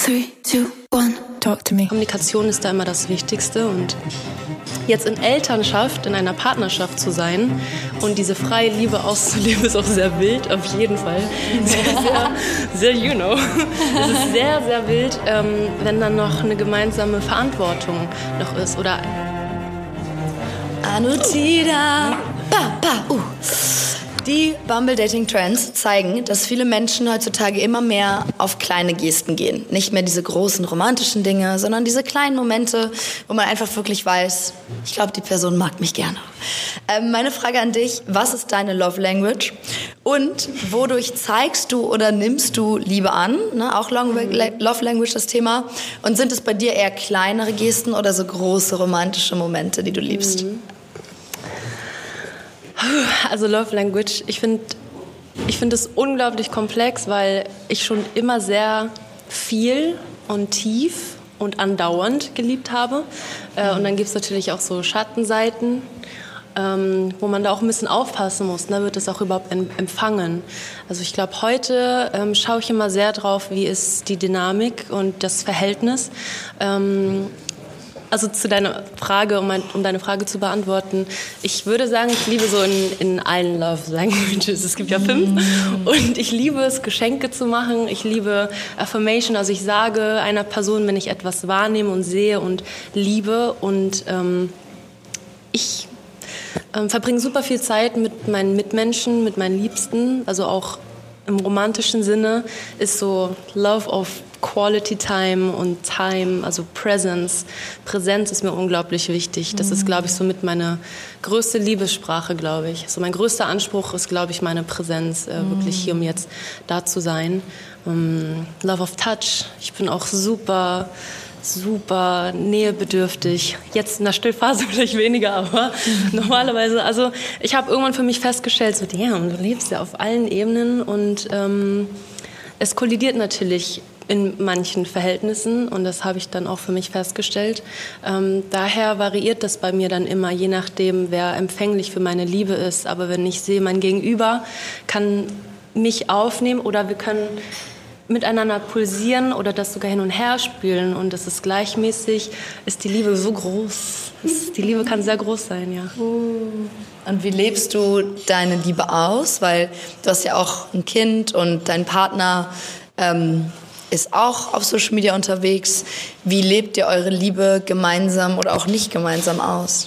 3, 2, 1, talk to me. Kommunikation ist da immer das Wichtigste und jetzt in Elternschaft, in einer Partnerschaft zu sein und diese freie Liebe auszuleben, ist auch sehr wild, auf jeden Fall. Sehr, you know. Es ist sehr, sehr wild, wenn dann noch eine gemeinsame Verantwortung noch ist oder Anutida. Die Bumble-Dating-Trends zeigen, dass viele Menschen heutzutage immer mehr auf kleine Gesten gehen. Nicht mehr diese großen romantischen Dinge, sondern diese kleinen Momente, wo man einfach wirklich weiß, ich glaube, die Person mag mich gerne. Meine Frage an dich, was ist deine Love Language? Und wodurch zeigst du oder nimmst du Liebe an? Ne? Auch Love Language das Thema. Und sind es bei dir eher kleinere Gesten oder so große romantische Momente, die du liebst? Also Love Language, ich finde es unglaublich komplex, weil ich schon immer sehr viel und tief und andauernd geliebt habe. Und dann gibt es natürlich auch so Schattenseiten, wo man da auch ein bisschen aufpassen muss. Ne? Wird das auch überhaupt empfangen? Also ich glaube, heute schaue ich immer sehr drauf, wie ist die Dynamik und das Verhältnis. Also zu deiner Frage, um deine Frage zu beantworten, ich würde sagen, ich liebe so in allen Love Languages, es gibt ja 5, und ich liebe es, Geschenke zu machen, ich liebe Affirmation, also ich sage einer Person, wenn ich etwas wahrnehme und sehe und liebe und ich verbringe super viel Zeit mit meinen Mitmenschen, mit meinen Liebsten, also auch im romantischen Sinne ist so Love of Quality Time und Time, also Presence. Präsenz ist mir unglaublich wichtig. Das ist, glaube ich, so mit meine größte Liebessprache, glaube ich. So mein größter Anspruch ist, glaube ich, meine Präsenz, wirklich hier, um jetzt da zu sein. Love of Touch. Ich bin auch super nähebedürftig. Jetzt in der Stillphase vielleicht weniger, aber normalerweise, also ich habe irgendwann für mich festgestellt, so, damn, du lebst ja auf allen Ebenen und es kollidiert natürlich in manchen Verhältnissen und das habe ich dann auch für mich festgestellt. Daher variiert das bei mir dann immer, je nachdem, wer empfänglich für meine Liebe ist. Aber wenn ich sehe, mein Gegenüber kann mich aufnehmen oder wir können miteinander pulsieren oder das sogar hin und her spielen und das ist gleichmäßig, ist die Liebe so groß. Die Liebe kann sehr groß sein, ja. Und wie lebst du deine Liebe aus? Weil du hast ja auch ein Kind und dein Partner ist auch auf Social Media unterwegs. Wie lebt ihr eure Liebe gemeinsam oder auch nicht gemeinsam aus?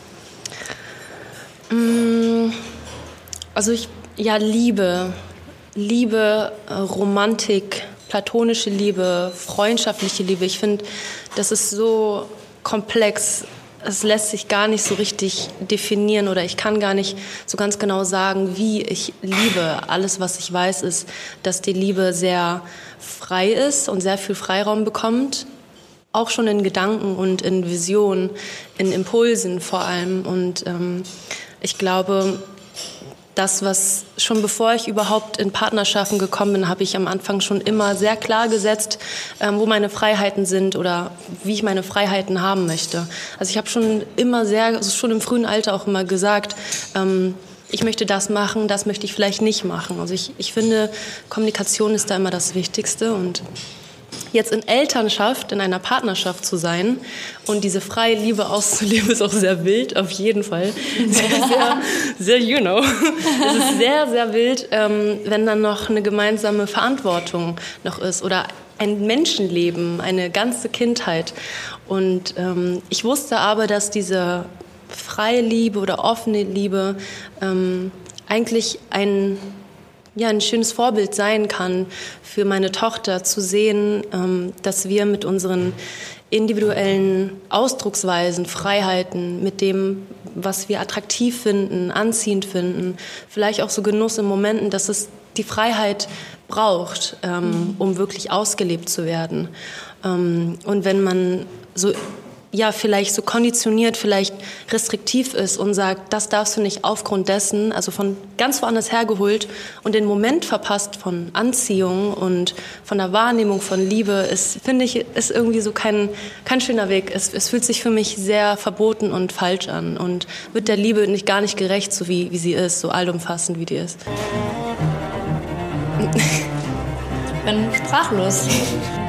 Also Liebe, Romantik, platonische Liebe, freundschaftliche Liebe. Ich finde, das ist so komplex. Es lässt sich gar nicht so richtig definieren oder ich kann gar nicht so ganz genau sagen, wie ich liebe. Alles, was ich weiß, ist, dass die Liebe sehr frei ist und sehr viel Freiraum bekommt. Auch schon in Gedanken und in Visionen, in Impulsen vor allem. Und ich glaube, das, was schon bevor ich überhaupt in Partnerschaften gekommen bin, habe ich am Anfang schon immer sehr klar gesetzt, wo meine Freiheiten sind oder wie ich meine Freiheiten haben möchte. Also ich habe schon immer schon im frühen Alter auch immer gesagt, ich möchte das machen, das möchte ich vielleicht nicht machen. Also ich finde, Kommunikation ist da immer das Wichtigste und jetzt in Elternschaft, in einer Partnerschaft zu sein und diese freie Liebe auszuleben, ist auch sehr wild, auf jeden Fall. Sehr, you know. Es ist sehr, sehr wild, wenn dann noch eine gemeinsame Verantwortung noch ist oder ein Menschenleben, eine ganze Kindheit. Und ich wusste aber, dass diese freie Liebe oder offene Liebe eigentlich ein schönes Vorbild sein kann für meine Tochter, zu sehen, dass wir mit unseren individuellen Ausdrucksweisen, Freiheiten, mit dem, was wir attraktiv finden, anziehend finden, vielleicht auch so Genuss in Momenten, dass es die Freiheit braucht, um wirklich ausgelebt zu werden. Und wenn man vielleicht so konditioniert, vielleicht restriktiv ist und sagt, das darfst du nicht aufgrund dessen, also von ganz woanders hergeholt und den Moment verpasst von Anziehung und von der Wahrnehmung von Liebe, finde ich, ist irgendwie so kein schöner Weg. Es fühlt sich für mich sehr verboten und falsch an und wird der Liebe gar nicht gerecht, so wie sie ist, so allumfassend wie die ist. Ich bin sprachlos.